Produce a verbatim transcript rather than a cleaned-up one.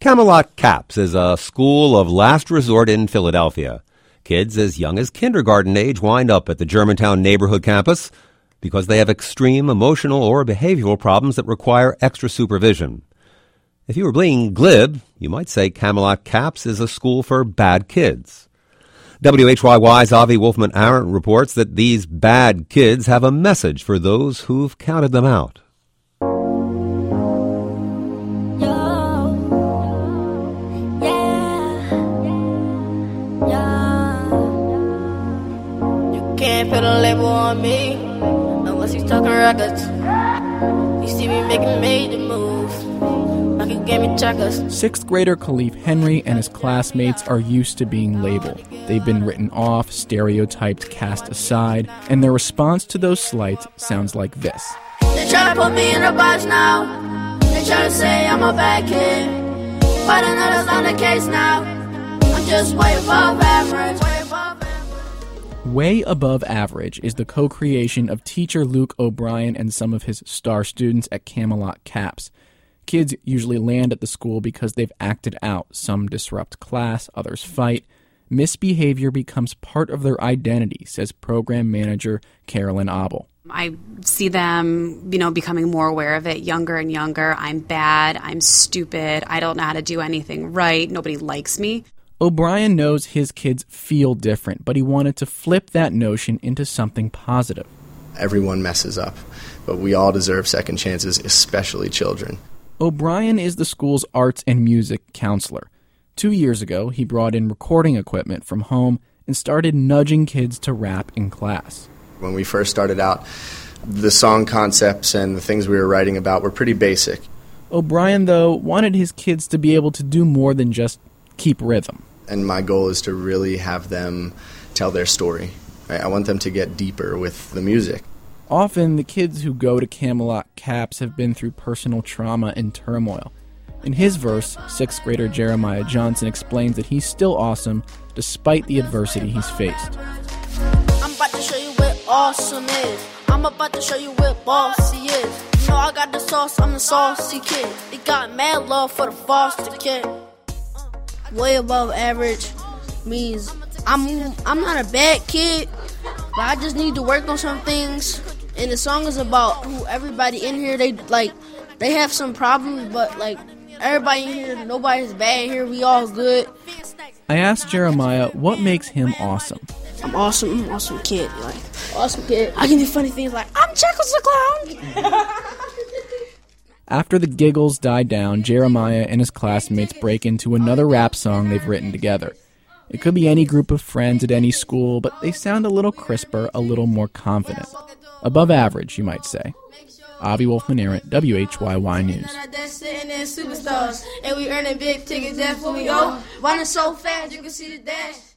Camelot Caps is a school of last resort in Philadelphia. Kids as young as kindergarten age wind up at the Germantown neighborhood campus because they have extreme emotional or behavioral problems that require extra supervision. If you were being glib, you might say Camelot Caps is a school for bad kids. W H Y Y's Avi Wolfman-Arent reports that these bad kids have a message for those who've counted them out. Can't put a label on me unless he's talking records. You see me making major moves like he gave me checkers. Sixth grader Khalif Henry and his classmates are used to being labeled. They've been written off, stereotyped, cast aside, and their response to those slights sounds like this. They try to put me in a box now. They try to say I'm a bad kid, but I know that's not the case now. I'm just way above average. Way above average. Way Above Average is the co-creation of teacher Luke O'Brien and some of his star students at Camelot Caps. Kids usually land at the school because they've acted out. Some disrupt class, others fight. Misbehavior becomes part of their identity, says program manager Carolyn Abel. I see them, you know, becoming more aware of it younger and younger. I'm bad. I'm stupid. I don't know how to do anything right. Nobody likes me. O'Brien knows his kids feel different, but he wanted to flip that notion into something positive. Everyone messes up, but we all deserve second chances, especially children. O'Brien is the school's arts and music counselor. Two years ago, he brought in recording equipment from home and started nudging kids to rap in class. When we first started out, the song concepts and the things we were writing about were pretty basic. O'Brien, though, wanted his kids to be able to do more than just keep rhythm. And my goal is to really have them tell their story. Right? I want them to get deeper with the music. Often, the kids who go to Camelot Caps have been through personal trauma and turmoil. In his verse, sixth grader Jeremiah Johnson explains that he's still awesome despite the adversity he's faced. I'm about to show you what awesome is. I'm about to show you what bossy is. You know I got the sauce, I'm the saucy kid. They got mad love for the foster kid. Way above average means I'm I'm not a bad kid, but I just need to work on some things. And the song is about who everybody in here, they like they have some problems, but like everybody in here, nobody's bad here. We all good. I asked Jeremiah what makes him awesome. I'm awesome. I'm an awesome kid. Like awesome kid. I can do funny things like I'm Chuckles the Clown. After the giggles die down, Jeremiah and his classmates break into another rap song they've written together. It could be any group of friends at any school, but they sound a little crisper, a little more confident. Above average, you might say. Avi Wolfman-Arent, W H Y Y News. And we earning big tickets, that's what we owe. Running so fast, you can see the dash.